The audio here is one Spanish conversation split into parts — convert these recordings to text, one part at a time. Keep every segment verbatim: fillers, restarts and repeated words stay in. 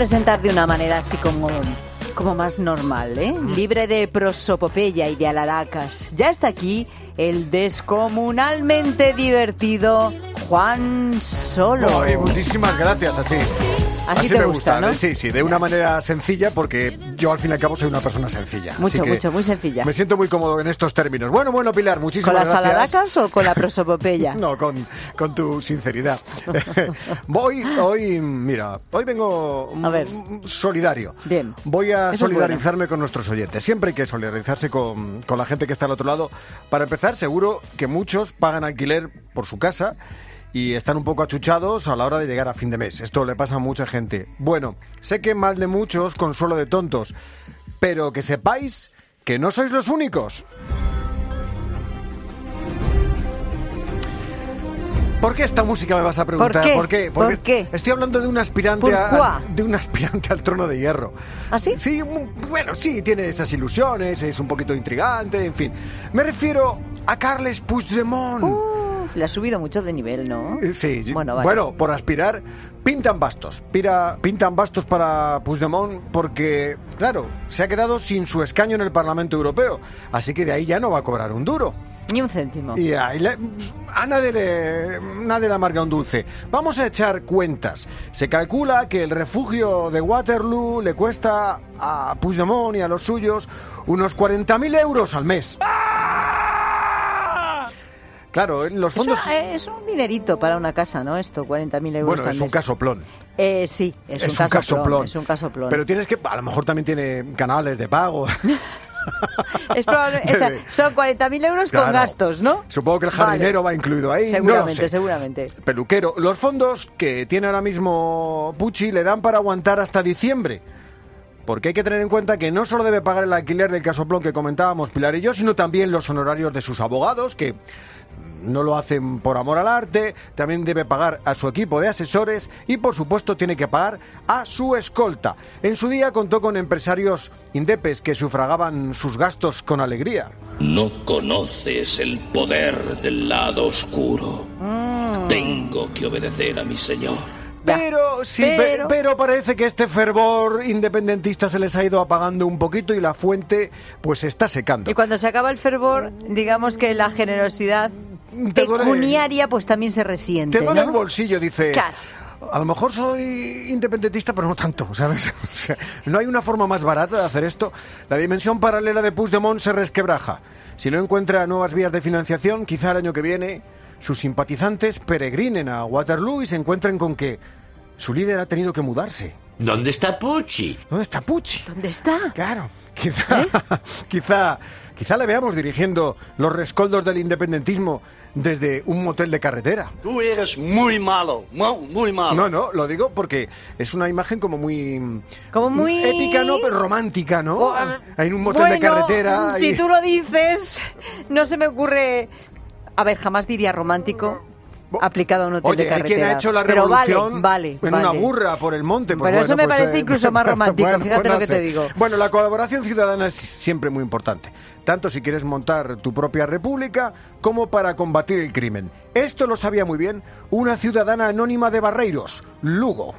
presentar de una manera así como, como más normal, ¿eh? Libre de prosopopeya y de alaracas. Ya está aquí el descomunalmente divertido Juan Solo. Ay, muchísimas gracias, así. Así, así te me gusta, gusta, ¿no? Sí, sí, de una manera sencilla, porque yo al fin y al cabo soy una persona sencilla. Mucho, así que mucho, muy sencilla. Me siento muy cómodo en estos términos. Bueno, bueno, Pilar, muchísimas ¿Con las gracias. alaracas o con la prosopopeya? No, con, con tu sinceridad. Voy, hoy, mira, hoy vengo A ver. solidario. Bien. Voy a Eso es solidarizarme bueno. con nuestros oyentes. Siempre hay que solidarizarse con, con la gente que está al otro lado. Para empezar, seguro que muchos pagan alquiler por su casa y están un poco achuchados a la hora de llegar a fin de mes. Esto le pasa a mucha gente. Bueno, sé que mal de muchos, consuelo de tontos, pero que sepáis que no sois los únicos. ¿Por qué esta música me vas a preguntar? ¿Por qué? ¿Por qué? ¿Por Porque qué? estoy hablando de un aspirante ¿Por a, cuá? de un aspirante al trono de hierro. ¿Ah, sí? Sí, mu- bueno, sí, tiene esas ilusiones, es un poquito intrigante, en fin. Me refiero a Carles Puigdemont. Uf, le ha subido mucho de nivel, ¿no? Eh, Sí, sí. Bueno, vale. Bueno, por aspirar, pintan bastos. Pira, pintan bastos para Puigdemont porque, claro, se ha quedado sin su escaño en el Parlamento Europeo. Así que de ahí ya no va a cobrar un duro. Ni un céntimo. Y ahí le- a nadie le, nadie le amarga un dulce. Vamos a echar cuentas. Se calcula que el refugio de Waterloo le cuesta a Puigdemont y a los suyos unos cuarenta mil euros al mes. Claro, en los fondos... Eso, eh, es un dinerito para una casa, ¿no? Esto, cuarenta mil euros Bueno, al es un mes. casoplón. Eh, sí, es, Es un, un casoplón, casoplón. Es un casoplón. Pero tienes que... A lo mejor también tiene canales de pago. Es probable, o sea, Debe. son cuarenta mil euros con Claro. gastos, ¿no? Supongo que el jardinero Vale. va incluido ahí. Seguramente, no lo sé. seguramente. Peluquero. Los fondos que tiene ahora mismo Pucci le dan para aguantar hasta diciembre. Porque hay que tener en cuenta que no solo debe pagar el alquiler del casoplón que comentábamos Pilar y yo, sino también los honorarios de sus abogados, que no lo hacen por amor al arte, también debe pagar a su equipo de asesores y, por supuesto, tiene que pagar a su escolta. En su día contó con empresarios indepes que sufragaban sus gastos con alegría. No conoces el poder del lado oscuro. Tengo que obedecer a mi señor. Ya. Pero sí, Pero- pe- pero parece que este fervor independentista se les ha ido apagando un poquito y la fuente pues se está secando. Y cuando se acaba el fervor, digamos que la generosidad Te duele- pecuniaria pues también se resiente, Te duele ¿no? el bolsillo, dices. Claro. A lo mejor soy independentista, pero no tanto, ¿sabes? O sea, no hay una forma más barata de hacer esto. La dimensión paralela de Puigdemont se resquebraja. Si no encuentra nuevas vías de financiación, quizá el año que viene sus simpatizantes peregrinen a Waterloo y se encuentren con que su líder ha tenido que mudarse. ¿Dónde está Pucci? ¿Dónde está Pucci? ¿Dónde está? Claro, quizá, ¿Eh? quizá, quizá le veamos dirigiendo los rescoldos del independentismo desde un motel de carretera. Tú eres muy malo, mu- muy malo. No, no, lo digo porque es una imagen como muy... Como muy... épica, ¿no? Pero romántica, ¿no? Oh, a- Hay un motel de bueno, carretera si y... tú lo dices, no se me ocurre... A ver, jamás diría romántico aplicado a un hotel Oye, de hay carretera. quien ha hecho la Pero revolución vale, vale, en una vale. burra por el monte. Pues Pero eso bueno, me pues, parece eh, incluso más romántico, fíjate lo que te no digo. Bueno, la colaboración ciudadana es siempre muy importante, tanto si quieres montar tu propia república como para combatir el crimen. Esto lo sabía muy bien una ciudadana anónima de Barreiros, Lugo.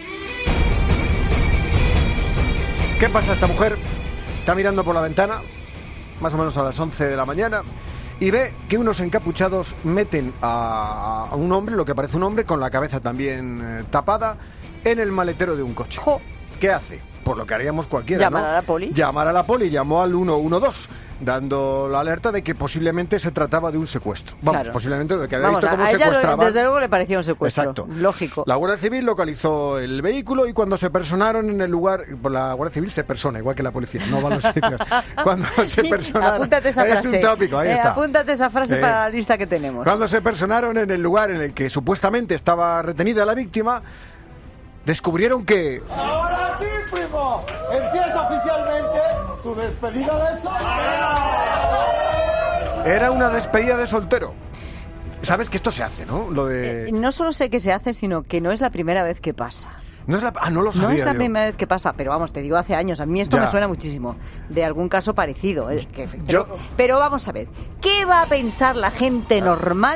¿Qué pasa esta mujer? Está mirando por la ventana, más o menos a las once de la mañana, y ve que unos encapuchados meten a, a un hombre, lo que parece un hombre, con la cabeza también eh, tapada, en el maletero de un coche. Jo. ¿Qué hace? Por lo que haríamos cualquiera, Llamar ¿no? a la poli. Llamar a la poli, llamó al uno uno dos, dando la alerta de que posiblemente se trataba de un secuestro. Vamos, Claro. posiblemente de que había Vamos, visto cómo a ella lo- secuestraban. desde luego le parecía un secuestro. Exacto. Lógico. La Guardia Civil localizó el vehículo y cuando se personaron en el lugar, pues la Guardia Civil se persona, igual que la policía, no va a los sitios. Cuando se personaron, Apúntate esa frase. es un tópico, ahí Eh, está. Apúntate esa frase Sí. para la lista que tenemos. Cuando se personaron en el lugar en el que supuestamente estaba retenida la víctima, descubrieron que Ahora sí, primo. Empieza oficialmente su despedida de soltero. era una despedida de soltero. Sabes que esto se hace, ¿no? Lo de... Eh, no solo sé que se hace, sino que no es la primera vez que pasa. No es la... Ah, no lo sabía No es la yo. primera vez que pasa, pero vamos, te digo hace años. A mí esto Ya. me suena muchísimo. De algún caso parecido. eh, que- Yo- pero, pero vamos a ver. ¿Qué va a pensar la gente normal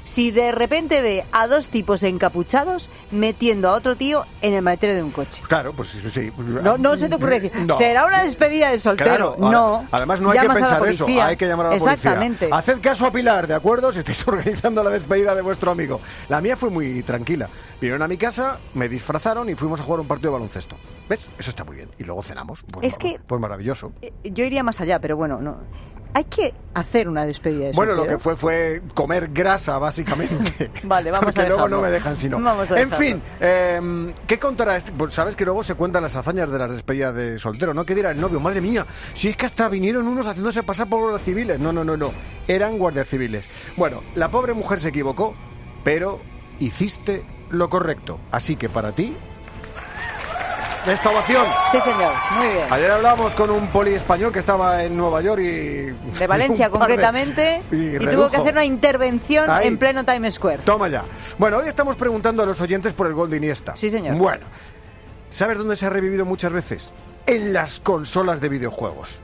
si de repente ve a dos tipos encapuchados metiendo a otro tío en el maletero de un coche? Claro, pues sí. sí. No, no se te ocurre decir, No. ¿será una despedida de soltero? Claro, no. Además no hay que Llamas a la pensar eso, policía. hay que llamar a la Exactamente. policía. Haced caso a Pilar, ¿de acuerdo? Si estáis organizando la despedida de vuestro amigo. La mía fue muy tranquila. Vinieron a mi casa, me disfrazaron y fuimos a jugar un partido de baloncesto. ¿Ves? Eso está muy bien. Y luego cenamos. Pues, Es que- pues maravilloso. Yo iría más allá, pero bueno, no. Hay que hacer una despedida de Bueno, lo soltero. que fue fue comer grasa, básicamente. Vale, vamos Porque a luego dejarlo. no me dejan si no. Vamos a En dejarlo. fin, eh, ¿qué contará este? Pues sabes que luego se cuentan las hazañas de las despedidas de soltero, ¿no? ¿Qué dirá el novio? Madre mía, si es que hasta vinieron unos haciéndose pasar por guardias civiles. No, no, no, no. Eran guardias civiles. Bueno, la pobre mujer se equivocó, pero hiciste lo correcto. Así que para ti, esta ovación. Sí, señor, muy bien. Ayer hablamos con un poli español que estaba en Nueva York y... De Valencia, un par de- concretamente, y, y tuvo redujo. que hacer una intervención Ahí. en pleno Times Square. Toma ya. Bueno, hoy estamos preguntando a los oyentes por el gol de Iniesta. Sí, señor. Bueno, ¿sabes dónde se ha revivido muchas veces? En las consolas de videojuegos.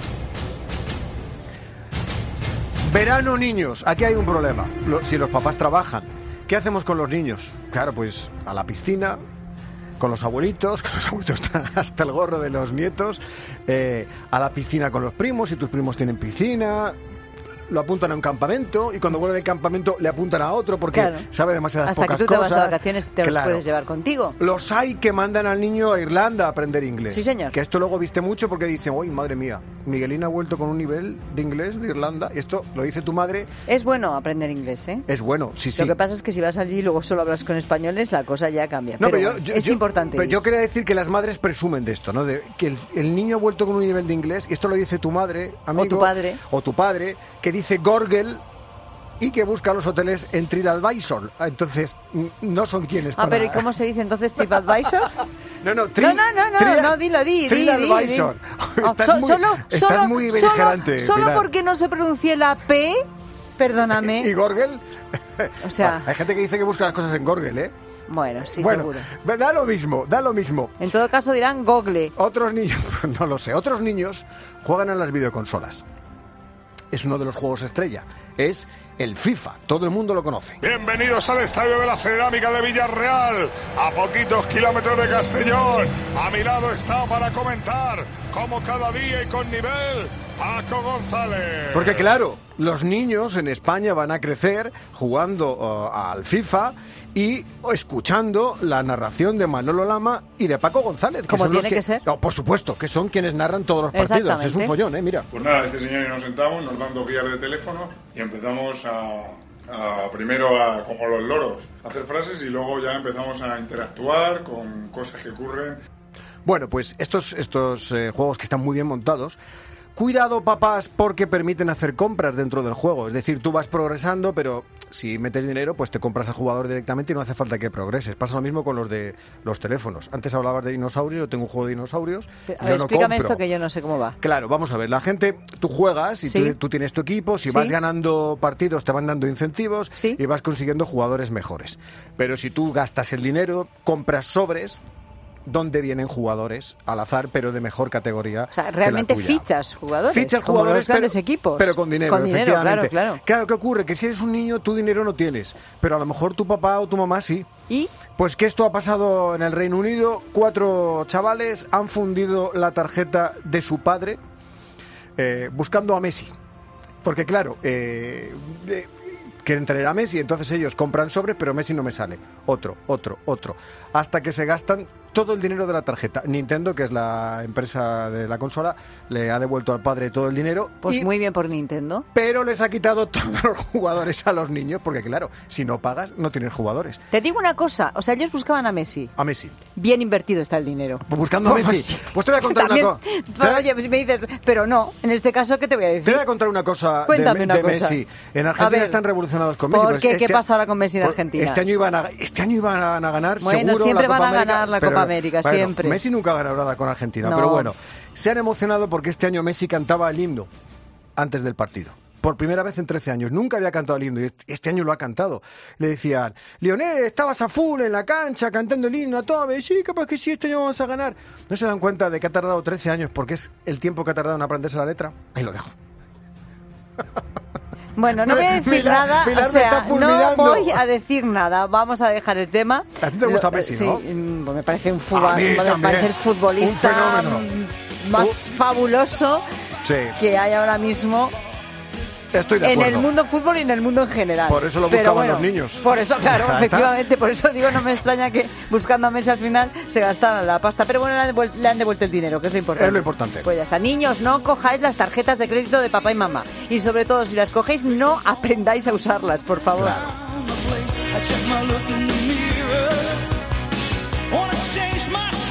Verano, niños. Aquí hay un problema. Lo- si los papás trabajan, ¿qué hacemos con los niños? Claro, pues a la piscina, con los abuelitos, que los abuelitos están hasta el gorro de los nietos, eh, a la piscina con los primos, si tus primos tienen piscina, lo apuntan a un campamento y cuando vuelve del campamento le apuntan a otro porque Claro. sabe demasiadas Hasta que pocas tú te cosas. vas de vacaciones te los Claro. puedes llevar contigo. Los hay que mandan al niño a Irlanda a aprender inglés. Sí, señor. Que esto luego viste mucho porque dicen, uy, madre mía, Miguelín ha vuelto con un nivel de inglés de Irlanda. Y esto lo dice tu madre, Es bueno aprender inglés, ¿eh? es bueno, sí, sí. Lo que pasa es que si vas allí y luego solo hablas con españoles, la cosa ya cambia. No, pero pero yo- bueno, yo- es yo- importante. Pero ir. yo quería decir que las madres presumen de esto, ¿no? De que el, el niño ha vuelto con un nivel de inglés, y esto lo dice tu madre, amigo. tu padre. O tu padre, que dice Gorgel y que busca los hoteles en TripAdvisor. Entonces, n- no son quienes Ah, para- pero ¿y cómo se dice entonces TripAdvisor? No, no, No, no, no, no, Trial- no, dilo, di, di, di, TripAdvisor. di. Oh, Estás so- muy, solo, estás solo, muy solo- beligerante, Solo Pilar. porque no se pronuncie la P, perdóname. ¿Y Gorgel? O sea- Hay gente que dice que busca las cosas en Gorgel, ¿eh? Bueno, sí, bueno, seguro. da lo mismo, da lo mismo. En todo caso dirán Google. Otros niños, no lo sé, otros niños juegan a las videoconsolas. Es uno de los juegos estrella. Es el FIFA. Todo el mundo lo conoce. Bienvenidos al Estadio de la Cerámica de Villarreal, a poquitos kilómetros de Castellón. A mi lado está para comentar, como cada día y con nivel, Paco González. Porque claro, los niños en España van a crecer jugando uh, al FIFA y escuchando la narración de Manolo Lama y de Paco González. Como son los tiene que ser. No, por supuesto, que son quienes narran todos los partidos. Exactamente. Es un follón, ¿eh? Mira. Pues nada, este señor y nos sentamos, nos dan dos guías de teléfono y empezamos a, a primero a, como los loros, a hacer frases y luego ya empezamos a interactuar con cosas que ocurren. Bueno, pues estos, estos eh, juegos que están muy bien montados, cuidado, papás, porque permiten hacer compras dentro del juego. Es decir, tú vas progresando, pero si metes dinero, pues te compras al jugador directamente y no hace falta que progreses. Pasa lo mismo con los de los teléfonos. Antes hablabas de dinosaurios, yo tengo un juego de dinosaurios. A yo ver, no explícame compro. esto que yo no sé cómo va. Claro, vamos a ver, la gente, tú juegas y Sí. tú, tú tienes tu equipo, si Sí. vas ganando partidos te van dando incentivos Sí. y vas consiguiendo jugadores mejores. Pero si tú gastas el dinero, compras sobres donde vienen jugadores al azar, pero de mejor categoría. O sea, que la realmente tuya. fichas jugadores. Fichas como jugadores, los grandes pero, equipos. pero con dinero, Con dinero, efectivamente. claro, claro. Claro, ¿qué ocurre? Que si eres un niño, tú dinero no tienes, pero a lo mejor tu papá o tu mamá sí. ¿Y? Pues que esto ha pasado en el Reino Unido. Cuatro chavales han fundido la tarjeta de su padre eh, buscando a Messi. Porque claro, eh, eh, quieren traer a Messi, entonces ellos compran sobres, pero Messi no me sale. Otro, otro, otro. Hasta que se gastan todo el dinero de la tarjeta. Nintendo, que es la empresa de la consola, le ha devuelto al padre todo el dinero. Pues y- muy bien por Nintendo. pero les ha quitado todos los jugadores a los niños, porque claro, si no pagas, no tienes jugadores. Te digo una cosa, o sea, ellos buscaban a Messi. A Messi. Bien invertido está el dinero. Pues buscando a Pues Messi. sí. Pues te voy a contar También, una cosa. pero, oye, pues me dices, pero no, en este caso, ¿qué te voy a Te decir? voy a contar una cosa de, Cuéntame una de cosa. Messi. En A Argentina ver. están revolucionados con Messi. ¿Por pues qué? ¿Qué pasa ahora con Messi en pues Argentina? Este año iban a, este año iban a ganar Bueno, seguro siempre la Copa van a América. ganar la Pero- Copa América, bueno, siempre. Messi nunca ha ganado nada con Argentina, No. pero bueno. Se han emocionado porque este año Messi cantaba el himno antes del partido. Por primera vez en trece años. Nunca había cantado el himno y este año lo ha cantado. Le decían, Lionel, estabas a full en la cancha cantando el himno a todo. Y sí, capaz que sí, este año vamos a ganar. ¿No se dan cuenta de que ha tardado trece años porque es el tiempo que ha tardado en aprenderse la letra? Ahí lo dejo. Bueno, no voy a decir Pilar- nada, Pilar o me sea, está no fulminando. voy a decir nada. Vamos a dejar el tema. A ti te gusta Lo- Messi, sí, ¿no? mm, me parece un A fútbol, mí me también. parece el futbolista Un fenómeno. mm, más fabuloso Sí, que hay ahora mismo estoy de en acuerdo. el mundo fútbol y en el mundo en general. Por eso lo Pero buscaban bueno, los niños. Por eso, claro, Ya está. efectivamente, por eso digo, no me extraña que buscando a Messi al final se gastaran la pasta. Pero bueno, le han, devuel- le han devuelto el dinero, que es lo importante. Es lo importante. Pues ya está. Niños, no cojáis las tarjetas de crédito de papá y mamá. Y sobre todo, si las cogéis, no aprendáis a usarlas, por favor. I check my look in the mirror. Wanna change my